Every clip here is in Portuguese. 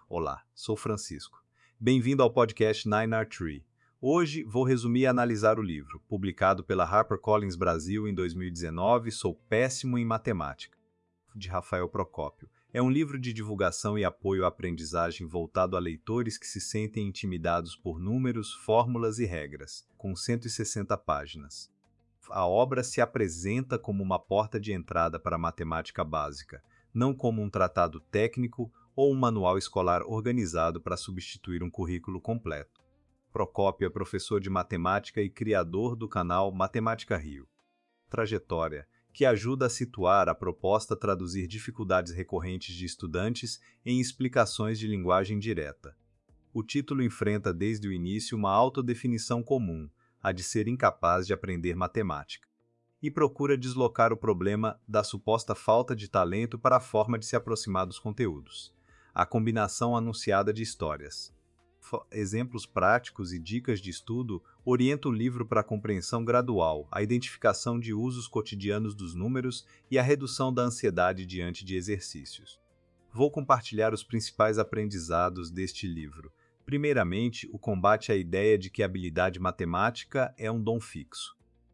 Olá, sou Francisco. Bem-vindo ao podcast 9R3. Hoje vou resumir e analisar o livro, publicado pela HarperCollins Brasil em 2019, Sou Péssimo em Matemática, de Rafael Procópio. É um livro de divulgação e apoio à aprendizagem voltado a leitores que se sentem intimidados por números, fórmulas e regras, com 160 páginas. A obra se apresenta como uma porta de entrada para a matemática básica, não como um tratado técnico ou um manual escolar organizado para substituir um currículo completo. Procópio é professor de matemática e criador do canal Matemática Rio. Trajetória, que ajuda a situar a proposta traduzir dificuldades recorrentes de estudantes em explicações de linguagem direta. O título enfrenta desde o início uma autodefinição comum, a de ser incapaz de aprender matemática, e procura deslocar o problema da suposta falta de talento para a forma de se aproximar dos conteúdos. A combinação anunciada de histórias, exemplos práticos e dicas de estudo orientam o livro para a compreensão gradual, a identificação de usos cotidianos dos números e a redução da ansiedade diante de exercícios. Vou compartilhar os principais aprendizados deste livro. Primeiramente, o combate à ideia de que a habilidade matemática é um dom fixo.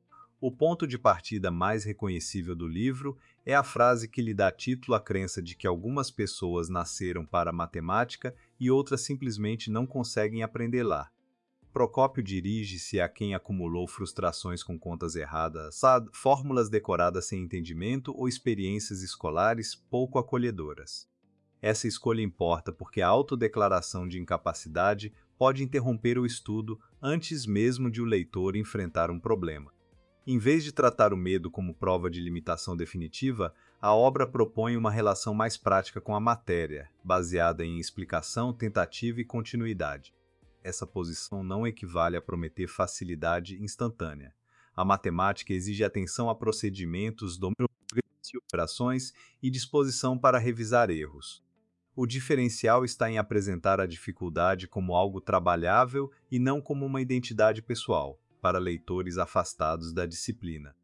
O ponto de partida mais reconhecível do livro é a frase que lhe dá título à crença de que algumas pessoas nasceram para a matemática e outras simplesmente não conseguem aprender lá. Procópio dirige-se a quem acumulou frustrações com contas erradas, fórmulas decoradas sem entendimento ou experiências escolares pouco acolhedoras. Essa escolha importa porque a autodeclaração de incapacidade pode interromper o estudo antes mesmo de o leitor enfrentar um problema. Em vez de tratar o medo como prova de limitação definitiva, a obra propõe uma relação mais prática com a matéria, baseada em explicação, tentativa e continuidade. Essa posição não equivale a prometer facilidade instantânea. A matemática exige atenção a procedimentos, domínio de operações e disposição para revisar erros. O diferencial está em apresentar a dificuldade como algo trabalhável e não como uma identidade pessoal, para leitores afastados da disciplina.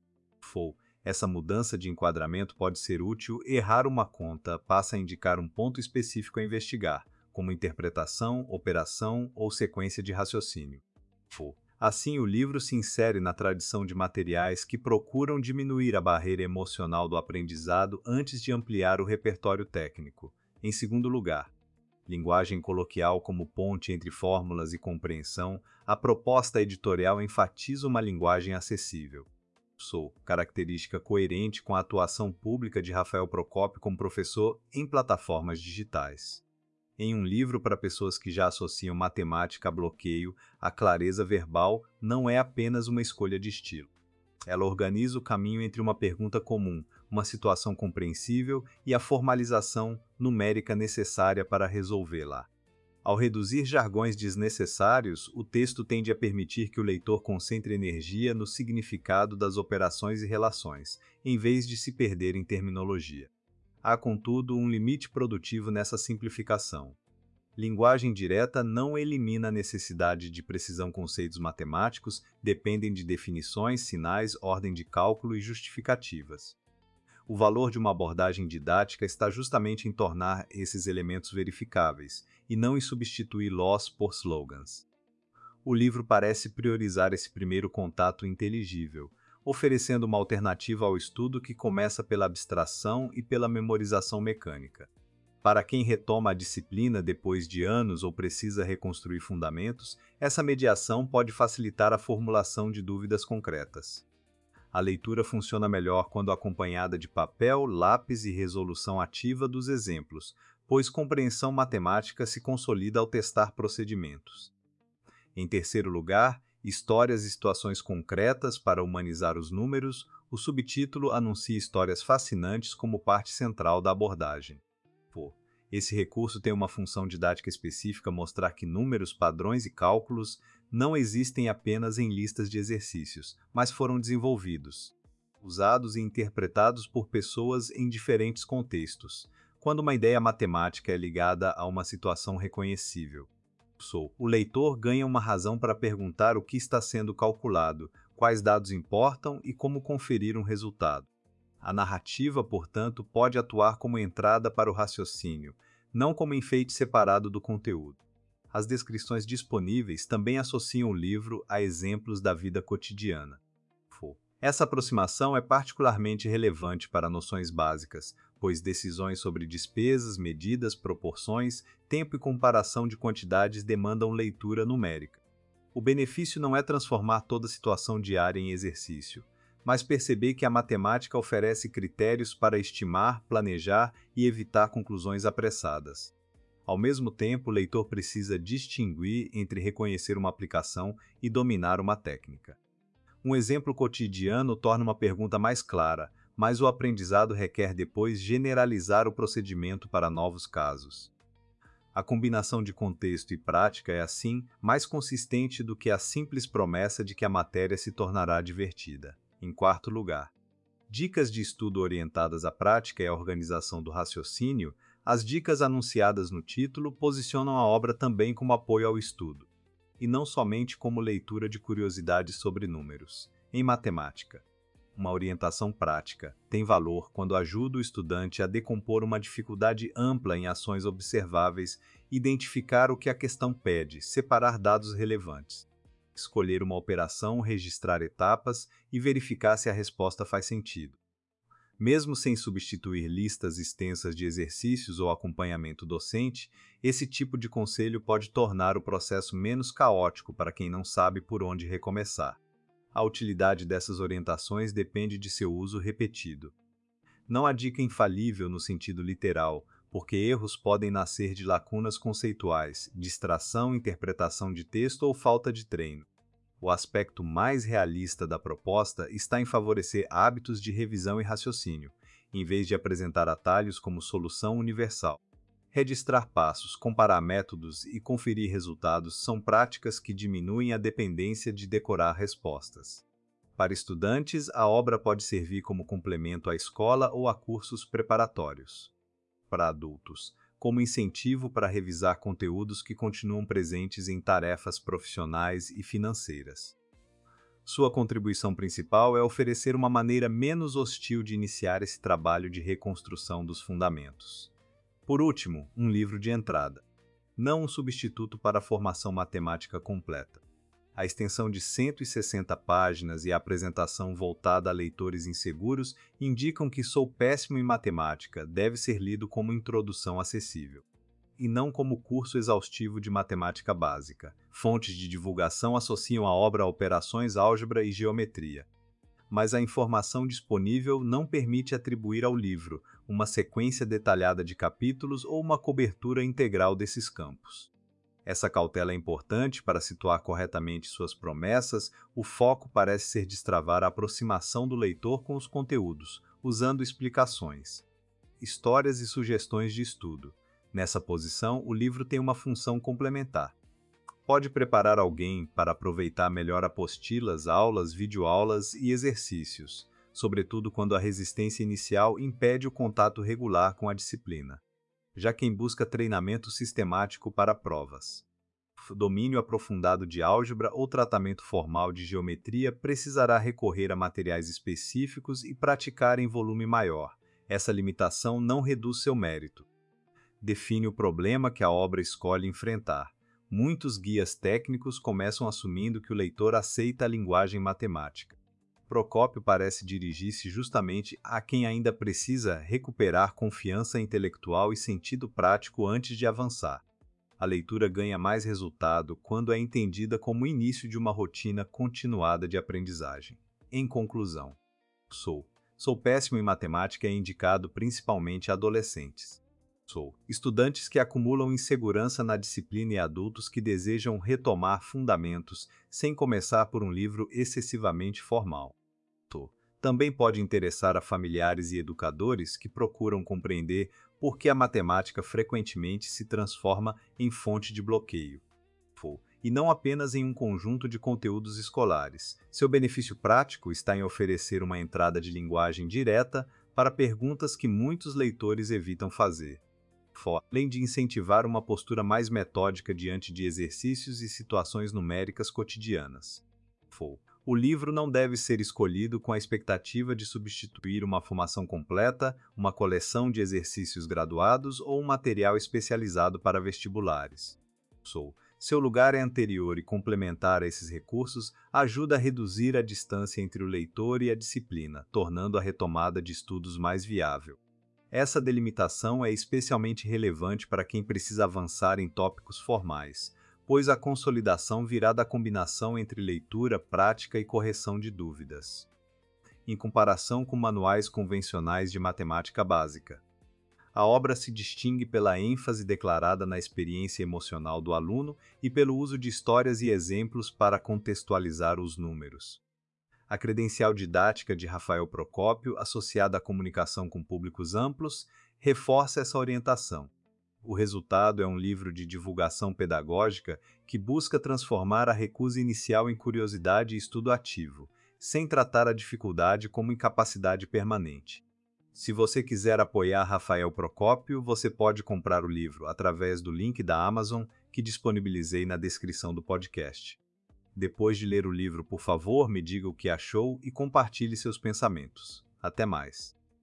Essa mudança de enquadramento pode ser útil. Errar uma conta passa a indicar um ponto específico a investigar, como interpretação, operação ou sequência de raciocínio. Assim, o livro se insere na tradição de materiais que procuram diminuir a barreira emocional do aprendizado antes de ampliar o repertório técnico. Em segundo lugar, linguagem coloquial como ponte entre fórmulas e compreensão, a proposta editorial enfatiza uma linguagem acessível. Característica coerente com a atuação pública de Rafael Procópio como professor em plataformas digitais. Em um livro para pessoas que já associam matemática a bloqueio, a clareza verbal não é apenas uma escolha de estilo. Ela organiza o caminho entre uma pergunta comum, uma situação compreensível e a formalização numérica necessária para resolvê-la. Ao reduzir jargões desnecessários, o texto tende a permitir que o leitor concentre energia no significado das operações e relações, em vez de se perder em terminologia. Há, contudo, um limite produtivo nessa simplificação. Linguagem direta não elimina a necessidade de precisão. Conceitos matemáticos dependem de definições, sinais, ordem de cálculo e justificativas. O valor de uma abordagem didática está justamente em tornar esses elementos verificáveis, e não em substituí-los por slogans. O livro parece priorizar esse primeiro contato inteligível, oferecendo uma alternativa ao estudo que começa pela abstração e pela memorização mecânica. Para quem retoma a disciplina depois de anos ou precisa reconstruir fundamentos, essa mediação pode facilitar a formulação de dúvidas concretas. A leitura funciona melhor quando acompanhada de papel, lápis e resolução ativa dos exemplos, pois compreensão matemática se consolida ao testar procedimentos. Em terceiro lugar, histórias e situações concretas para humanizar os números, o subtítulo anuncia histórias fascinantes como parte central da abordagem. Esse recurso tem uma função didática específica: mostrar que números, padrões e cálculos não existem apenas em listas de exercícios, mas foram desenvolvidos, usados e interpretados por pessoas em diferentes contextos, quando uma ideia matemática é ligada a uma situação reconhecível. O leitor ganha uma razão para perguntar o que está sendo calculado, quais dados importam e como conferir um resultado. A narrativa, portanto, pode atuar como entrada para o raciocínio, não como enfeite separado do conteúdo. As descrições disponíveis também associam o livro a exemplos da vida cotidiana. Essa aproximação é particularmente relevante para noções básicas, pois decisões sobre despesas, medidas, proporções, tempo e comparação de quantidades demandam leitura numérica. O benefício não é transformar toda situação diária em exercício, mas perceber que a matemática oferece critérios para estimar, planejar e evitar conclusões apressadas. Ao mesmo tempo, o leitor precisa distinguir entre reconhecer uma aplicação e dominar uma técnica. Um exemplo cotidiano torna uma pergunta mais clara, mas o aprendizado requer depois generalizar o procedimento para novos casos. A combinação de contexto e prática é, assim, mais consistente do que a simples promessa de que a matéria se tornará divertida. Em quarto lugar, dicas de estudo orientadas à prática e à organização do raciocínio. As dicas anunciadas no título posicionam a obra também como apoio ao estudo, e não somente como leitura de curiosidades sobre números. Em matemática, uma orientação prática tem valor quando ajuda o estudante a decompor uma dificuldade ampla em ações observáveis, identificar o que a questão pede, separar dados relevantes, escolher uma operação, registrar etapas e verificar se a resposta faz sentido. Mesmo sem substituir listas extensas de exercícios ou acompanhamento docente, esse tipo de conselho pode tornar o processo menos caótico para quem não sabe por onde recomeçar. A utilidade dessas orientações depende de seu uso repetido. Não há dica infalível no sentido literal, porque erros podem nascer de lacunas conceituais, distração, interpretação de texto ou falta de treino. O aspecto mais realista da proposta está em favorecer hábitos de revisão e raciocínio, em vez de apresentar atalhos como solução universal. Registrar passos, comparar métodos e conferir resultados são práticas que diminuem a dependência de decorar respostas. Para estudantes, a obra pode servir como complemento à escola ou a cursos preparatórios. Para adultos, como incentivo para revisar conteúdos que continuam presentes em tarefas profissionais e financeiras. Sua contribuição principal é oferecer uma maneira menos hostil de iniciar esse trabalho de reconstrução dos fundamentos. Por último, um livro de entrada. Não um substituto para a formação matemática completa. A extensão de 160 páginas e a apresentação voltada a leitores inseguros indicam que Sou Péssimo em Matemática deve ser lido como introdução acessível, e não como curso exaustivo de matemática básica. Fontes de divulgação associam a obra a operações, álgebra e geometria. Mas a informação disponível não permite atribuir ao livro uma sequência detalhada de capítulos ou uma cobertura integral desses campos. Essa cautela é importante para situar corretamente suas promessas. O foco parece ser destravar a aproximação do leitor com os conteúdos, usando explicações, histórias e sugestões de estudo. Nessa posição, o livro tem uma função complementar. Pode preparar alguém para aproveitar melhor apostilas, aulas, videoaulas e exercícios, sobretudo quando a resistência inicial impede o contato regular com a disciplina. Já quem busca treinamento sistemático para provas, domínio aprofundado de álgebra ou tratamento formal de geometria precisará recorrer a materiais específicos e praticar em volume maior. Essa limitação não reduz seu mérito. Define o problema que a obra escolhe enfrentar. Muitos guias técnicos começam assumindo que o leitor aceita a linguagem matemática. Procópio parece dirigir-se justamente a quem ainda precisa recuperar confiança intelectual e sentido prático antes de avançar. A leitura ganha mais resultado quando é entendida como o início de uma rotina continuada de aprendizagem. Em conclusão, Sou Péssimo em Matemática é indicado principalmente a adolescentes. Estudantes que acumulam insegurança na disciplina e adultos que desejam retomar fundamentos sem começar por um livro excessivamente formal. Também pode interessar a familiares e educadores que procuram compreender por que a matemática frequentemente se transforma em fonte de bloqueio, e não apenas em um conjunto de conteúdos escolares. Seu benefício prático está em oferecer uma entrada de linguagem direta para perguntas que muitos leitores evitam fazer, além de incentivar uma postura mais metódica diante de exercícios e situações numéricas cotidianas. O livro não deve ser escolhido com a expectativa de substituir uma formação completa, uma coleção de exercícios graduados ou um material especializado para vestibulares. Seu lugar é anterior e complementar a esses recursos ajuda a reduzir a distância entre o leitor e a disciplina, tornando a retomada de estudos mais viável. Essa delimitação é especialmente relevante para quem precisa avançar em tópicos formais, pois a consolidação virá da combinação entre leitura, prática e correção de dúvidas, em comparação com manuais convencionais de matemática básica. A obra se distingue pela ênfase declarada na experiência emocional do aluno e pelo uso de histórias e exemplos para contextualizar os números. A credencial didática de Rafael Procópio, associada à comunicação com públicos amplos, reforça essa orientação. O resultado é um livro de divulgação pedagógica que busca transformar a recusa inicial em curiosidade e estudo ativo, sem tratar a dificuldade como incapacidade permanente. Se você quiser apoiar Rafael Procópio, você pode comprar o livro através do link da Amazon que disponibilizei na descrição do podcast. Depois de ler o livro, por favor, me diga o que achou e compartilhe seus pensamentos. Até mais!